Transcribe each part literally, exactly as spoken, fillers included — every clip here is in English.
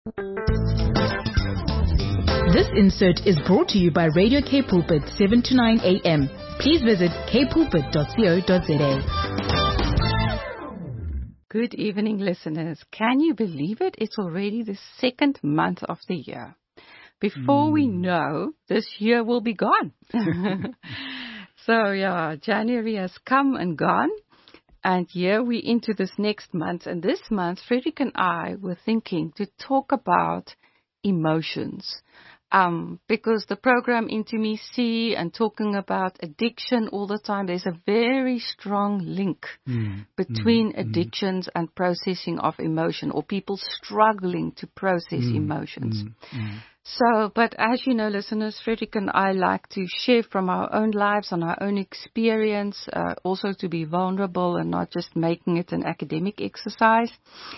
This insert is brought to you by Radio K Pulpit, seven to nine a.m. Please visit k pulpit dot co dot za. Good evening, listeners. Can you believe it? It's already the second month of the year. Before mm. we know, this year will be gone. So, yeah, January has come and gone. And here we're into this next month. And this month, Frederick and I were thinking to talk about emotions. Um, because the program Intimacy and talking about addiction all the time, there's a very strong link mm, between mm, addictions mm. and processing of emotion, or people struggling to process mm, emotions. Mm, mm. So, but as you know, listeners, Frederick and I like to share from our own lives and our own experience, uh, also to be vulnerable and not just making it an academic exercise.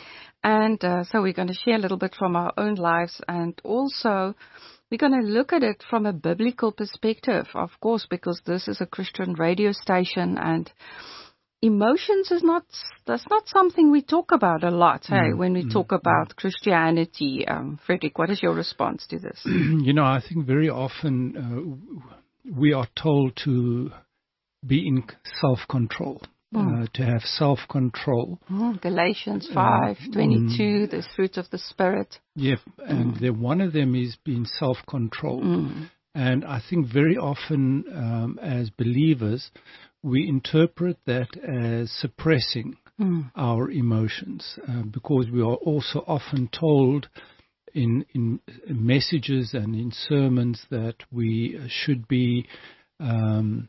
And uh, so we're going to share a little bit from our own lives, and also we're going to look at it from a biblical perspective, of course, because this is a Christian radio station, and emotions is not, that's not something we talk about a lot, hey, mm, when we mm, talk about mm. Christianity. Um, Frederick, what is your response to this? You know, I think very often uh, we are told to be in self-control. Mm. Uh, to have self-control. Mm, Galatians five twenty-two, uh, mm, the fruit of the Spirit. Yeah, and mm. the, one of them is being self-control. Mm. And I think very often um, as believers, we interpret that as suppressing mm. our emotions, uh, because we are also often told in, in messages and in sermons that we should be Um,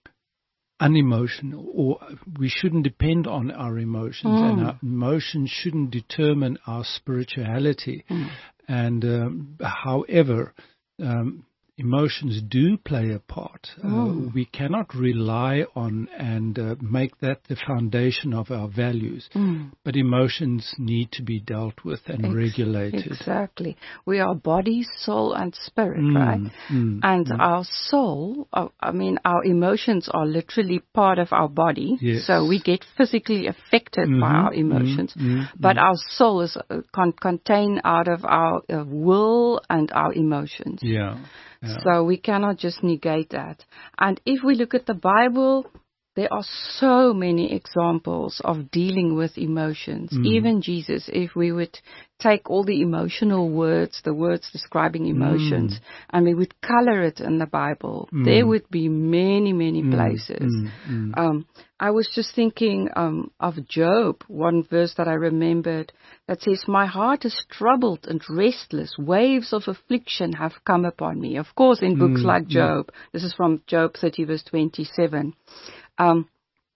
unemotional, or we shouldn't depend on our emotions, mm. and our emotions shouldn't determine our spirituality. Mm. And um, however, um, emotions do play a part. Mm. Uh, we cannot rely on and uh, make that the foundation of our values. Mm. But emotions need to be dealt with and Ex- regulated. Exactly. We are body, soul, and spirit, mm. right? Mm. And mm. our soul, uh, I mean, our emotions are literally part of our body. Yes. So we get physically affected mm-hmm. by our emotions. Mm-hmm. But mm-hmm. our soul is uh, con- contained out of our uh, will and our emotions. Yeah. Yeah. So we cannot just negate that. And if we look at the Bible, there are so many examples of dealing with emotions. Mm. Even Jesus, if we would take all the emotional words, the words describing emotions, mm. and we would color it in the Bible, mm. there would be many, many mm. places. Mm. Mm. Um, I was just thinking um, of Job, one verse that I remembered that says, "My heart is troubled and restless. Waves of affliction have come upon me." Of course, in books mm. like Job, mm. this is from Job thirty, verse twenty-seven. Um,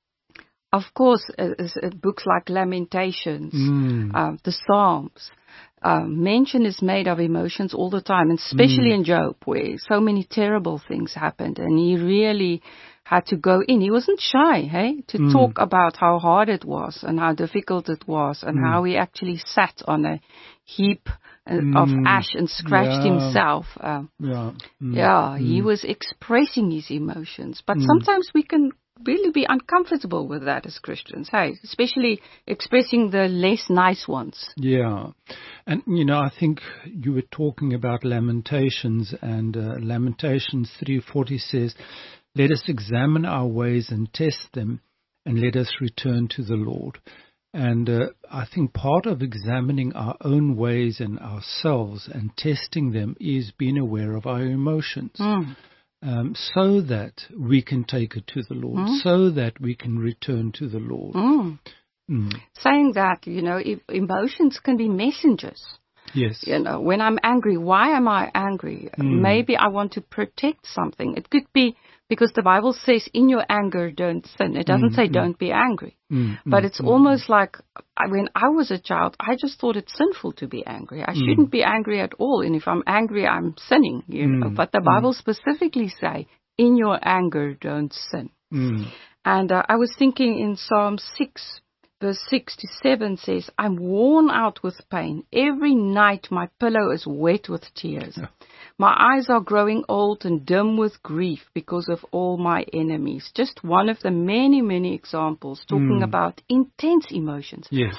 of course, uh, uh, books like Lamentations, mm. uh, the Psalms, uh, mention is made of emotions all the time, and especially mm. in Job, where so many terrible things happened, and he really had to go in. He wasn't shy, hey, to mm. talk about how hard it was and how difficult it was, and mm. how he actually sat on a heap mm. of ash and scratched yeah. himself. Uh, yeah, mm. yeah mm. he was expressing his emotions, but mm. sometimes we can really be uncomfortable with that as Christians, hey, especially expressing the less nice ones. Yeah. And, you know, I think you were talking about Lamentations, and uh, Lamentations three forty says, "Let us examine our ways and test them, and let us return to the Lord." And uh, I think part of examining our own ways and ourselves and testing them is being aware of our emotions. Mm. Um, so that we can take it to the Lord, mm. so that we can return to the Lord. Mm. Mm. Saying that, you know, emotions can be messengers. Yes. You know, when I'm angry, why am I angry? Mm. Maybe I want to protect something. It could be because the Bible says, in your anger, don't sin. It doesn't mm. say don't be angry. Mm. But it's mm. almost like when I was a child, I just thought it's sinful to be angry. I mm. shouldn't be angry at all. And if I'm angry, I'm sinning, you mm. know. But the Bible mm. specifically say, in your anger, don't sin. Mm. And uh, I was thinking in Psalm six, verse six to seven says, "I'm worn out with pain. Every night my pillow is wet with tears. Yeah. My eyes are growing old and dim with grief because of all my enemies." Just one of the many, many examples talking mm. about intense emotions. Yes.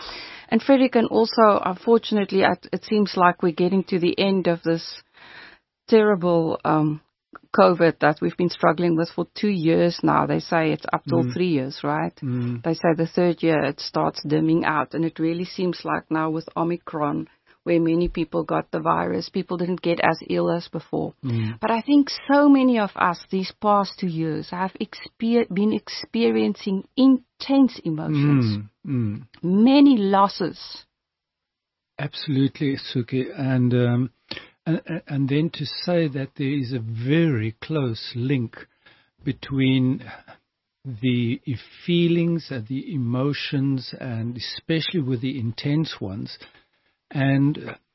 And Frederick, and also, unfortunately, it seems like we're getting to the end of this terrible um, COVID that we've been struggling with for two years now. They say it's up till mm. three years, right? Mm. They say the third year it starts dimming out, and it really seems like now with Omicron, where many people got the virus, people didn't get as ill as before. Mm. But I think so many of us these past two years have exper- been experiencing intense emotions, mm. Mm. many losses. Absolutely, Suki. And, um, and, and then to say that there is a very close link between the feelings and the emotions, and especially with the intense ones. And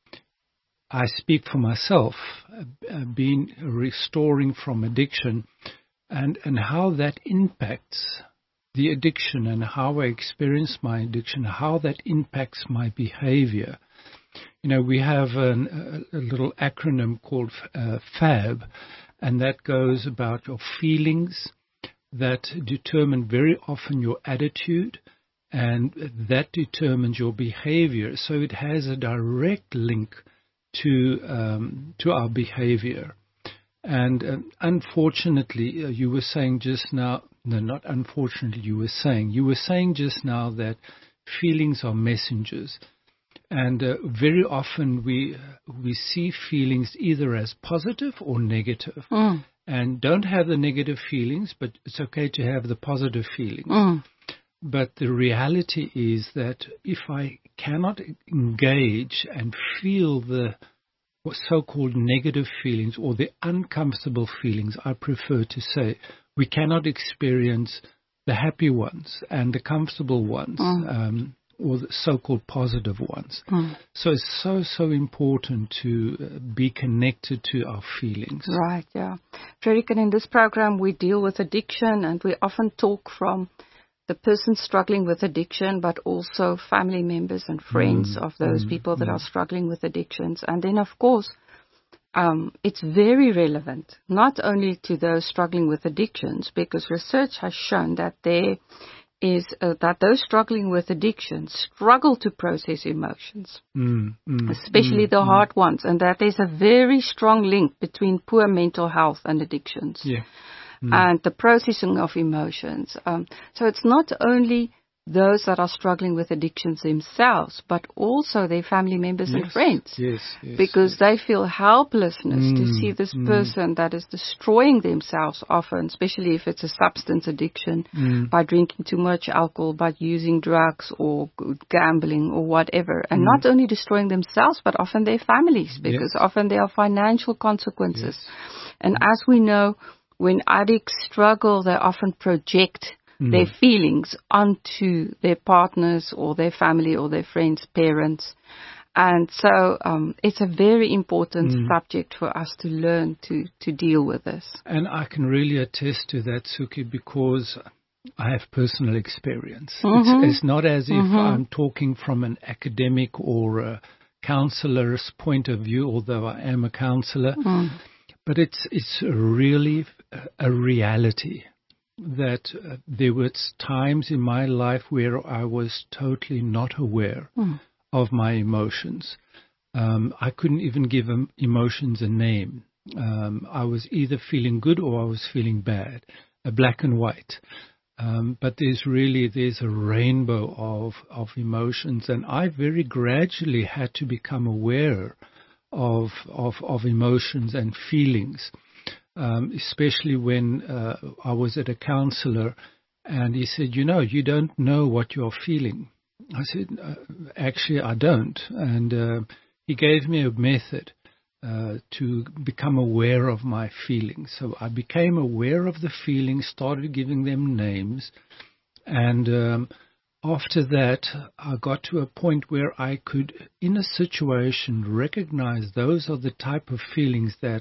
I speak for myself, uh, being restoring from addiction, and, and how that impacts the addiction and how I experience my addiction, how that impacts my behavior. You know, we have an, a, a little acronym called uh, FAB, and that goes about your feelings that determine very often your attitude, and that determines your behavior. So it has a direct link to um, to our behavior. And uh, unfortunately, uh, you were saying just now, no, not unfortunately, you were saying, you were saying just now that feelings are messengers. And uh, very often we we see feelings either as positive or negative. Mm. And don't have the negative feelings, but it's okay to have the positive feelings. Mm. But the reality is that if I cannot engage and feel the so-called negative feelings or the uncomfortable feelings, I prefer to say, we cannot experience the happy ones and the comfortable ones, mm. um, or the so-called positive ones. Mm. So it's so, so important to be connected to our feelings. Right, yeah. Frederick, and in this program we deal with addiction, and we often talk from the person struggling with addiction, but also family members and friends mm, of those mm, people that mm. are struggling with addictions. And then, of course, um, it's very relevant, not only to those struggling with addictions, because research has shown that there is uh, that those struggling with addictions struggle to process emotions, mm, mm, especially mm, the hard mm. ones, and that there's a very strong link between poor mental health and addictions. Yeah. Mm. And the processing of emotions. Um, so it's not only those that are struggling with addictions themselves, but also their family members yes, and friends. Yes, yes, because yes. they feel helplessness mm, to see this mm. person that is destroying themselves often, especially if it's a substance addiction, mm. by drinking too much alcohol, by using drugs or gambling or whatever. And mm. not only destroying themselves, but often their families, because yes. often there are financial consequences. Yes. And as we know, when addicts struggle, they often project mm. their feelings onto their partners or their family or their friends, parents. And so um, it's a very important mm. subject for us to learn to, to deal with this. And I can really attest to that, Suki, because I have personal experience. Mm-hmm. It's, it's not as if mm-hmm. I'm talking from an academic or a counselor's point of view, although I am a counselor. Mm. But it's it's really a reality that uh, there were times in my life where I was totally not aware mm. of my emotions. Um, I couldn't even give em- emotions a name. Um, I was either feeling good or I was feeling bad, a black and white. Um, but there's really, there's a rainbow of, of emotions, and I very gradually had to become aware Of, of of emotions and feelings, um, especially when uh, I was at a counselor, and he said, you know, you don't know what you're feeling. I said, uh, actually, I don't. And uh, he gave me a method uh, to become aware of my feelings. So I became aware of the feelings, started giving them names, and um, after that, I got to a point where I could, in a situation, recognize those are the type of feelings that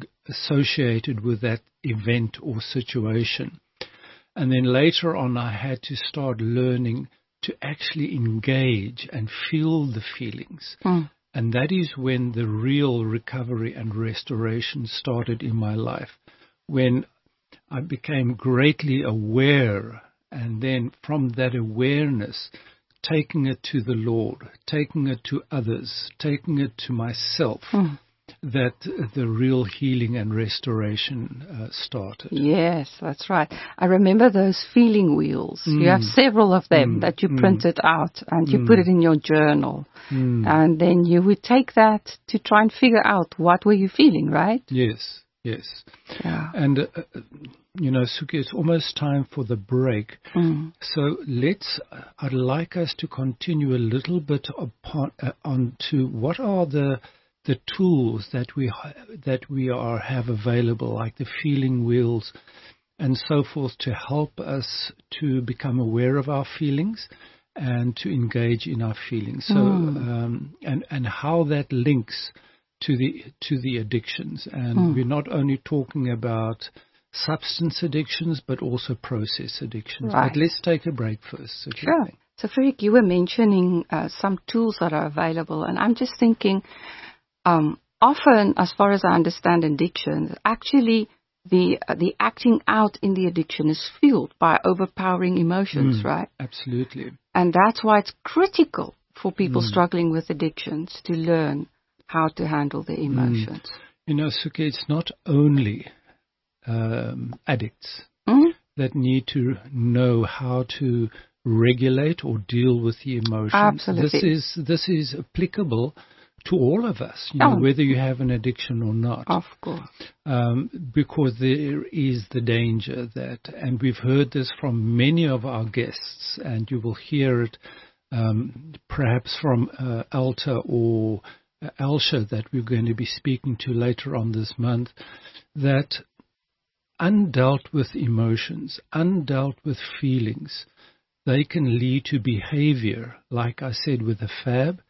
associated with that event or situation. And then later on, I had to start learning to actually engage and feel the feelings. Mm. And that is when the real recovery and restoration started in my life, when I became greatly aware. And then from that awareness taking it to the Lord, taking it to others, taking it to myself, mm. that the real healing and restoration uh, started. Yes, that's right. I remember those feeling wheels. Mm. You have several of them mm. that you printed mm. out, and you mm. put it in your journal. Mm. And then you would take that to try and figure out what were you feeling, right? Yes, yes. Yeah. And, uh, you know, Suki, it's almost time for the break. Mm. So let's, I'd like us to continue a little bit upon, uh, on to what are the the tools that we that we are have available, like the feeling wheels and so forth, to help us to become aware of our feelings and to engage in our feelings. So mm. um, and and how that links to the to the addictions. And mm. we're not only talking about substance addictions, but also process addictions. Right. But let's take a break first. So sure. So, Frederick, you were mentioning uh, some tools that are available, and I'm just thinking. Um, often, as far as I understand addiction, actually the uh, the acting out in the addiction is fueled by overpowering emotions, mm, right? Absolutely. And that's why it's critical for people mm. struggling with addictions to learn how to handle their emotions. Mm. You know, Suki, it's not only um, addicts mm? that need to know how to regulate or deal with the emotions. Absolutely. This is this is applicable to all of us, you know, oh. whether you have an addiction or not. Of course. Um, because there is the danger that, and we've heard this from many of our guests, and you will hear it um, perhaps from uh, Alta or uh, Elsha that we're going to be speaking to later on this month, that undealt with emotions, undealt with feelings, they can lead to behavior, like I said with the fab,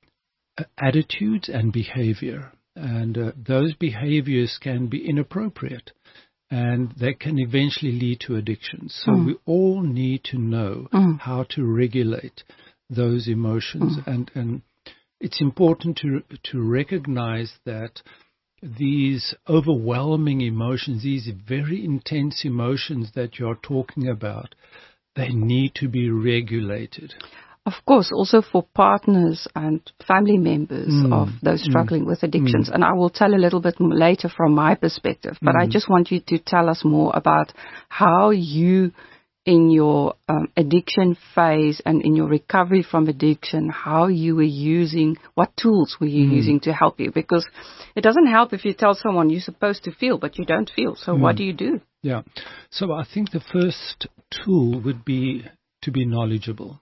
attitudes and behavior, and uh, those behaviors can be inappropriate, and they can eventually lead to addictions. So mm. we all need to know mm. how to regulate those emotions, mm. and and it's important to to recognize that these overwhelming emotions, these very intense emotions that you're talking about, they need to be regulated. Of course, also for partners and family members mm. of those struggling mm. with addictions. Mm. And I will tell a little bit later from my perspective, but mm. I just want you to tell us more about how you, in your um, addiction phase and in your recovery from addiction, how you were using, what tools were you mm. using to help you? Because it doesn't help if you tell someone you're supposed to feel, but you don't feel. So mm. what do you do? Yeah. So I think the first tool would be to be knowledgeable,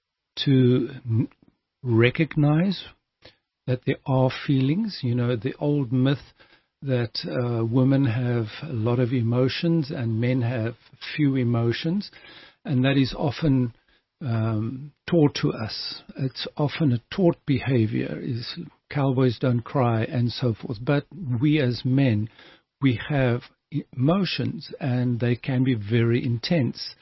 to recognize that there are feelings. You know, the old myth that uh, women have a lot of emotions and men have few emotions, and that is often um, taught to us. It's often a taught behavior, is cowboys don't cry and so forth. But we as men, we have emotions, and they can be very intense.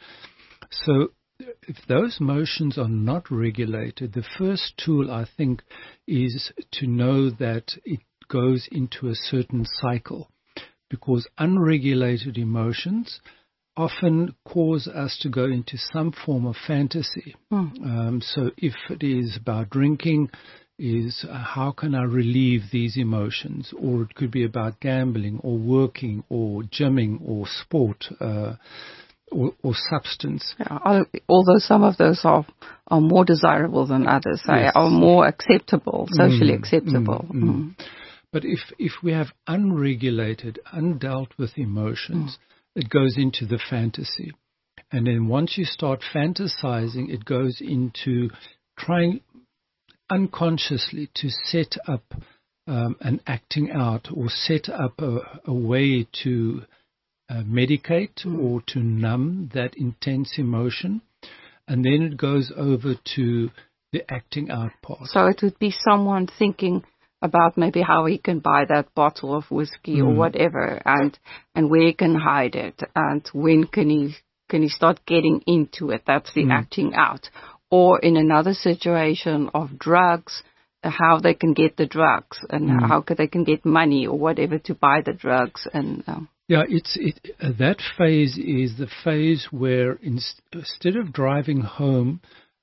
So if those emotions are not regulated, the first tool, I think, is to know that it goes into a certain cycle, because unregulated emotions often cause us to go into some form of fantasy. Mm. Um, so if it is about drinking, is uh, how can I relieve these emotions? Or it could be about gambling or working or gymming or sport, uh, Or, or substance. Yeah, although some of those are are more desirable than others, they yes. are more acceptable, socially mm, acceptable. Mm, mm. Mm. But if, if we have unregulated, undealt with emotions, mm. it goes into the fantasy. And then once you start fantasizing, it goes into trying unconsciously to set up um, an acting out, or set up a, a way to Uh, medicate mm. or to numb that intense emotion, and then it goes over to the acting out part. So it would be someone thinking about maybe how he can buy that bottle of whiskey mm. or whatever, and and where he can hide it, and when can he can he start getting into it. That's the mm. acting out. Or in another situation of drugs, how they can get the drugs, and mm. how they can get money or whatever to buy the drugs. And um, yeah, it's it, uh, that phase is the phase where inst- instead of driving home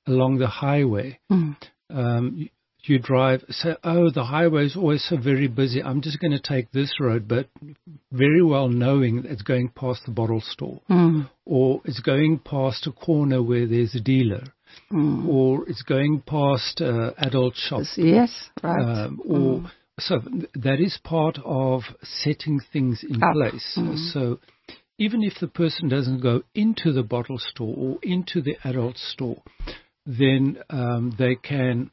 along the highway. Mm. Um, you, you drive, say, oh, the highway is always so very busy. I'm just going to take this road, but very well knowing it's going past the bottle store, Mm. or it's going past a corner where there's a dealer, Mm. or it's going past uh, adult shop. Yes, right. Um, or Mm. so that is part of setting things in Up. place. Mm. So even if the person doesn't go into the bottle store or into the adult store, then um, they can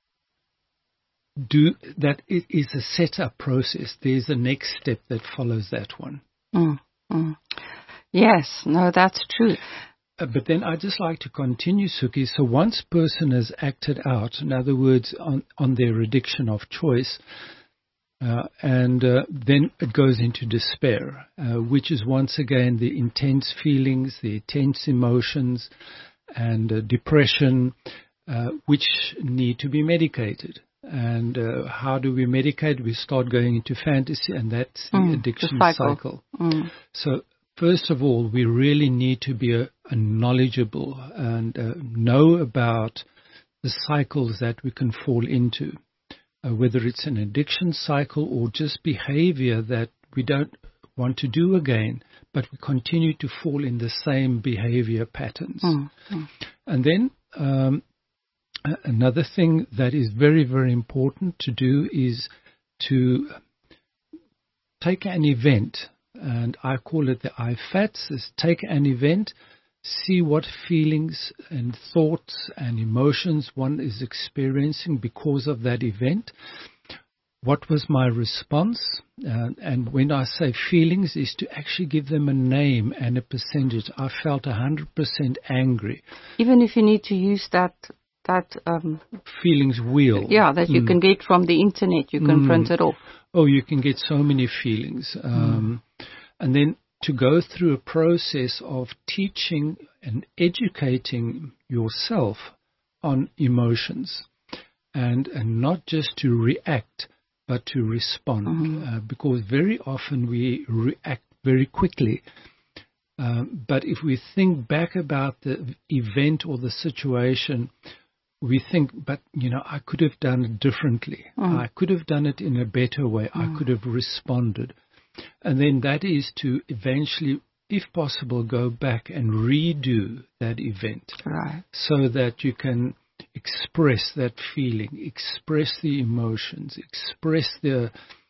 do that. It is a setup process. There's a next step that follows that one. Mm. Mm. Yes, no, that's true. Uh, but then I'd just like to continue, Suki. So once a person has acted out, in other words, on, on their addiction of choice, uh, and uh, then it goes into despair, uh, which is once again the intense feelings, the intense emotions, and uh, depression, uh, which need to be medicated. And uh, how do we medicate? We start going into fantasy, and that's the Mm, addiction the cycle. cycle. Mm. So first of all, we really need to be a, a knowledgeable and uh, know about the cycles that we can fall into, uh, whether it's an addiction cycle or just behavior that we don't want to do again, but we continue to fall in the same behavior patterns. Mm. Mm. And then um, another thing that is very, very important to do is to take an event, and I call it the I FATS, is take an event, see what feelings and thoughts and emotions one is experiencing because of that event. What was my response? Uh, and when I say feelings, is to actually give them a name and a percentage. I felt one hundred percent angry. Even if you need to use that that um, Feelings wheel. yeah, that you Mm. can get from the internet, you can Mm. print it off. Oh, you can get so many feelings. Um, mm. And then to go through a process of teaching and educating yourself on emotions, and, and not just to react, but to respond. Mm-hmm. Uh, because very often we react very quickly. Um, but if we think back about the event or the situation, we think, but, you know, I could have done it differently. Mm. I could have done it in a better way. Mm. I could have responded. And then that is to eventually, if possible, go back and redo that event. Right. So that you can express that feeling, express the emotions, express the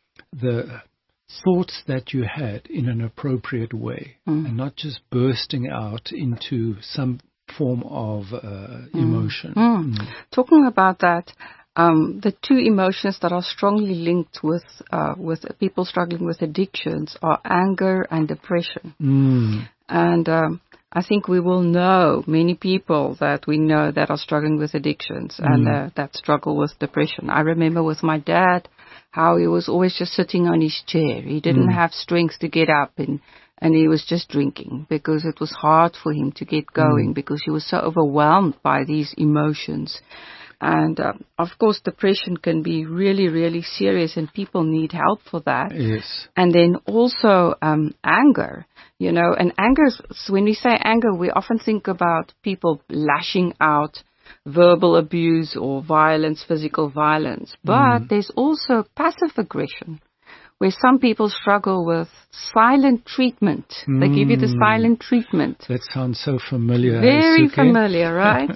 the thoughts that you had in an appropriate way, mm. and not just bursting out into some form of uh, emotion. Mm. Mm. Talking about that, um, the two emotions that are strongly linked with uh, with people struggling with addictions are anger and depression. Mm. And um, I think we will know many people that we know that are struggling with addictions mm. and uh, that struggle with depression. I remember with my dad how he was always just sitting on his chair. He didn't mm. have strength to get up, and And he was just drinking because it was hard for him to get going mm. because he was so overwhelmed by these emotions. And, uh, of course, depression can be really, really serious, and people need help for that. Yes. And then also um, anger, you know, and anger, when we say anger, we often think about people lashing out, verbal abuse or violence, physical violence. But mm. there's also passive aggression, where some people struggle with silent treatment. Mm. They give you the silent treatment. That sounds so familiar. Very Suki. familiar, right?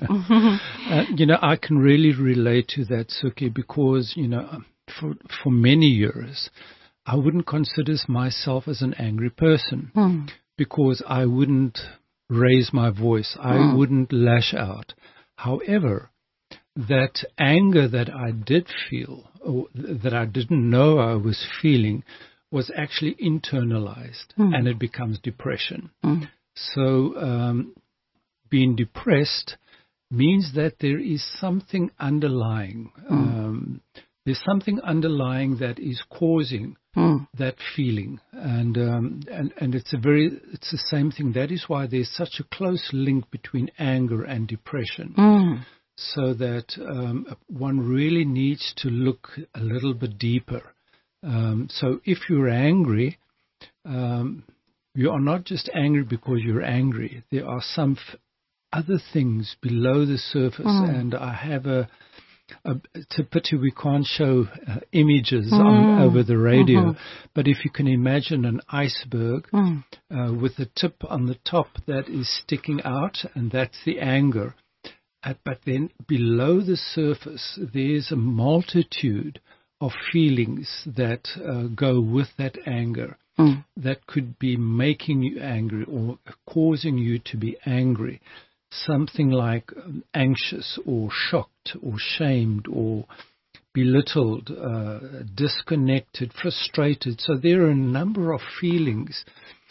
uh, you know, I can really relate to that, Suki, because, you know, for, for many years, I wouldn't consider myself as an angry person mm. because I wouldn't raise my voice. I mm. wouldn't lash out. However, that anger that I did feel, or that I didn't know I was feeling, was actually internalized, mm. and it becomes depression. Mm. So um, being depressed means that there is something underlying. Mm. Um, there's something underlying that is causing mm. that feeling, and um, and and it's a very it's the same thing. That is why there's such a close link between anger and depression. Mm. So that um, one really needs to look a little bit deeper. Um, so if you're angry, um, you are not just angry because you're angry. There are some f- other things below the surface. Mm. And I have a, a it's a pity we can't show uh, images mm. on, over the radio, mm-hmm. but if you can imagine an iceberg mm. uh, with a tip on the top that is sticking out, and that's the anger. Uh, but then below the surface, there's a multitude of feelings that uh, go with that anger. Mm. That could be making you angry or causing you to be angry. Something like um, anxious or shocked or shamed or belittled, uh, disconnected, frustrated. So there are a number of feelings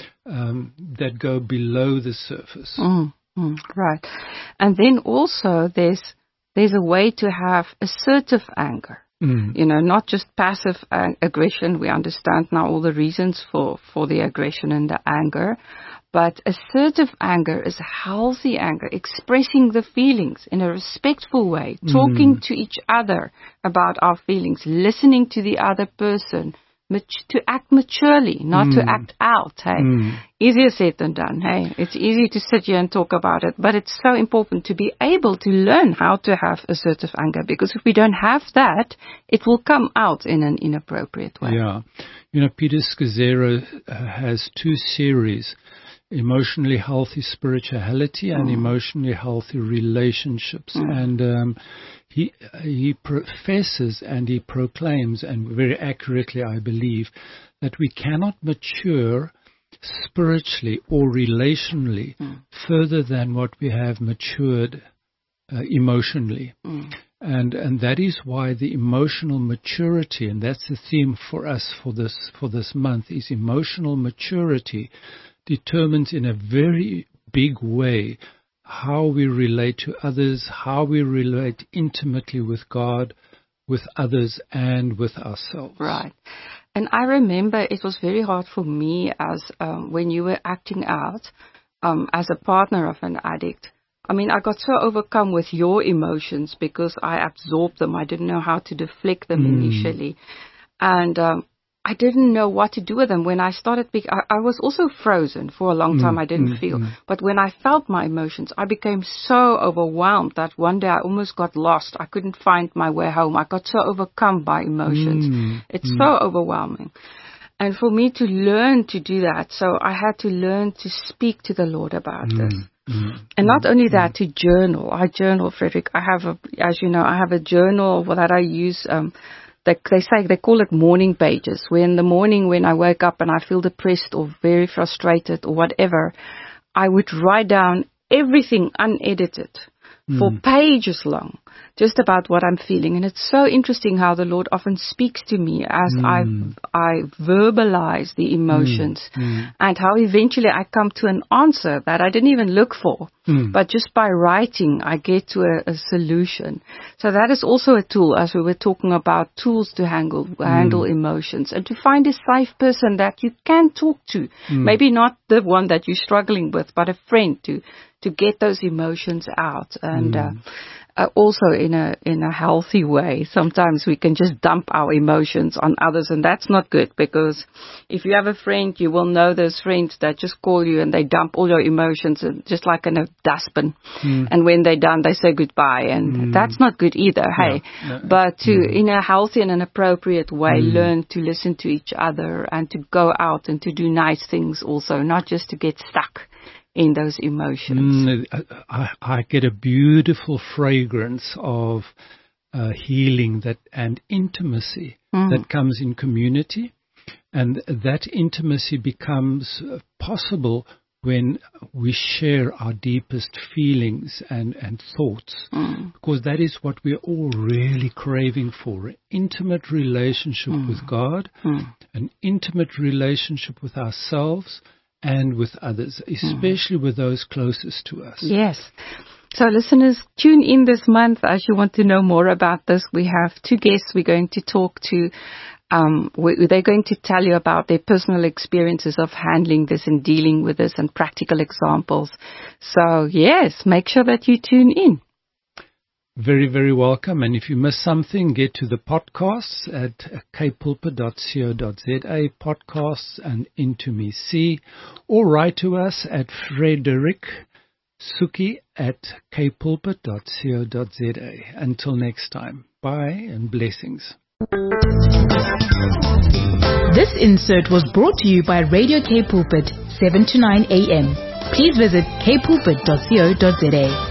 um, that go below the surface. Mm, mm, right. And then also there's there's a way to have assertive anger. Mm. You know, not just passive ag- aggression. We understand now all the reasons for, for the aggression and the anger. But assertive anger is healthy anger, expressing the feelings in a respectful way, talking mm. to each other about our feelings, listening to the other person, mat- to act maturely, not mm. to act out. Hey, mm. easier said than done. Hey, it's easy to sit here and talk about it, but it's so important to be able to learn how to have assertive anger, because if we don't have that, it will come out in an inappropriate way. Yeah, you know, Peter Scazzero uh, has two series. Emotionally healthy spirituality and mm. emotionally healthy relationships. Mm. And um, he he professes and he proclaims, and very accurately I believe, that we cannot mature spiritually or relationally mm. further than what we have matured uh, emotionally. Mm. And and that is why the emotional maturity, and that's the theme for us for this for this month, is emotional maturity determines in a very big way how we relate to others, how we relate intimately with God, with others, and with ourselves. Right. And I remember it was very hard for me as um, when you were acting out um, as a partner of an addict. I mean, I got so overcome with your emotions because I absorbed them. I didn't know how to deflect them mm. initially. And um, I didn't know what to do with them. When I started, I, I was also frozen for a long time. Mm, I didn't mm, feel. Mm. But when I felt my emotions, I became so overwhelmed that one day I almost got lost. I couldn't find my way home. I got so overcome by emotions. Mm, it's mm. so overwhelming. And for me to learn to do that, so I had to learn to speak to the Lord about mm, this. Mm, and not mm, only that, mm. to journal. I journal, Frederick. I have, a, as you know, I have a journal that I use. Um, They, they say, they call it morning pages, where in the morning when I wake up and I feel depressed or very frustrated or whatever, I would write down everything unedited mm. for pages long, just about what I'm feeling. And it's so interesting how the Lord often speaks to me as mm. I I verbalize the emotions mm. Mm. and how eventually I come to an answer that I didn't even look for. Mm. But just by writing, I get to a, a solution. So that is also a tool, as we were talking about tools to handle, handle mm. emotions, and to find a safe person that you can talk to. Mm. Maybe not the one that you're struggling with, but a friend to, to get those emotions out. And mm. uh, uh, also in a in a healthy way. Sometimes we can just dump our emotions on others, and that's not good, because if you have a friend, you will know those friends that just call you and they dump all your emotions just like in a dustbin. Mm. And when they're done, they say goodbye, and mm. that's not good either. Hey, no, no. But to mm. in a healthy and an appropriate way, mm. learn to listen to each other and to go out and to do nice things also, not just to get stuck in those emotions. Mm, I, I get a beautiful fragrance of uh, healing that and intimacy mm. that comes in community, and that intimacy becomes possible when we share our deepest feelings and, and thoughts, mm. because that is what we're all really craving for, an intimate relationship mm. with God, mm. an intimate relationship with ourselves, and with others, especially mm. with those closest to us. Yes. So listeners, tune in this month as you want to know more about this. We have two guests we're going to talk to. Um, we, they're going to tell you about their personal experiences of handling this and dealing with this and practical examples. So yes, make sure that you tune in. Very, very welcome. And if you miss something, get to the podcasts at k pulpit dot co dot z a, podcasts and Into Me See, or write to us at Frederick suki at k pulpit dot co dot za. Until next time, bye and blessings. This insert was brought to you by Radio K Pulpit, seven to nine a.m. Please visit k pulpit dot co dot za.